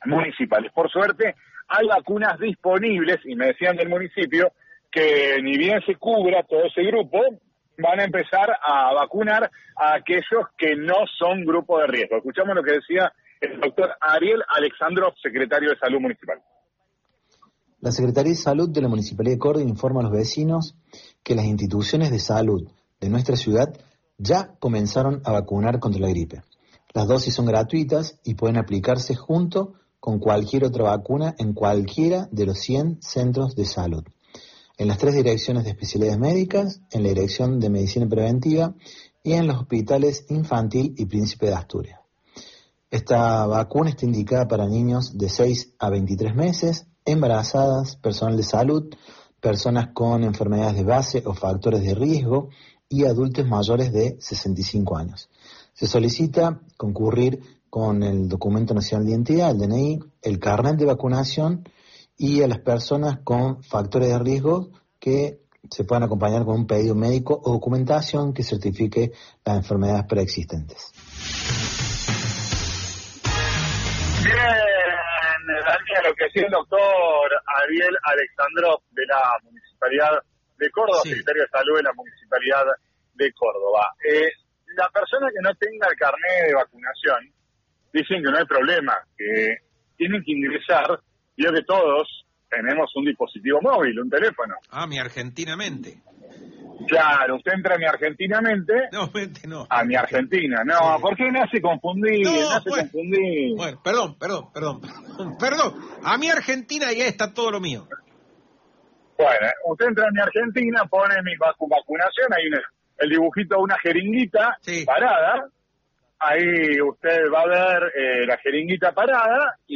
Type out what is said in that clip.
municipales. Por suerte, hay vacunas disponibles, y me decían del municipio que ni bien se cubra todo ese grupo, van a empezar a vacunar a aquellos que no son grupo de riesgo. Escuchamos lo que decía el doctor Ariel Alexandrov, secretario de Salud Municipal. La Secretaría de Salud de la Municipalidad de Córdoba informa a los vecinos que las instituciones de salud de nuestra ciudad ya comenzaron a vacunar contra la gripe. Las dosis son gratuitas y pueden aplicarse junto con cualquier otra vacuna en cualquiera de los 100 centros de salud. En las 3 direcciones de especialidades médicas, en la Dirección de Medicina Preventiva y en los hospitales Infantil y Príncipe de Asturias. Esta vacuna está indicada para niños de 6 a 23 meses, embarazadas, personal de salud, personas con enfermedades de base o factores de riesgo y adultos mayores de 65 años. Se solicita concurrir con el Documento Nacional de Identidad, el DNI, el carnet de vacunación y a las personas con factores de riesgo que se puedan acompañar con un pedido médico o documentación que certifique las enfermedades preexistentes. Bien, Daniel, lo que decía el doctor Ariel Alexandrov de la Municipalidad de Córdoba, sí, secretario de Salud de la Municipalidad de Córdoba. La persona que no tenga el carnet de vacunación, dicen que no hay problema, que tienen que ingresar. Yo que todos tenemos un dispositivo móvil, un teléfono. Mi Argentinamente. Claro, usted entra a Mi Argentinamente. No, mente no. A Mi Argentina. No, Sí. ¿por qué me hace confundir? No, me hace bueno, confundir. Bueno, perdón. A mi Argentina ya está todo lo mío. Bueno, usted entra a Mi Argentina, pone mi vacunación, ahí el dibujito de una jeringuita Sí. parada. Ahí usted va a ver la jeringuita parada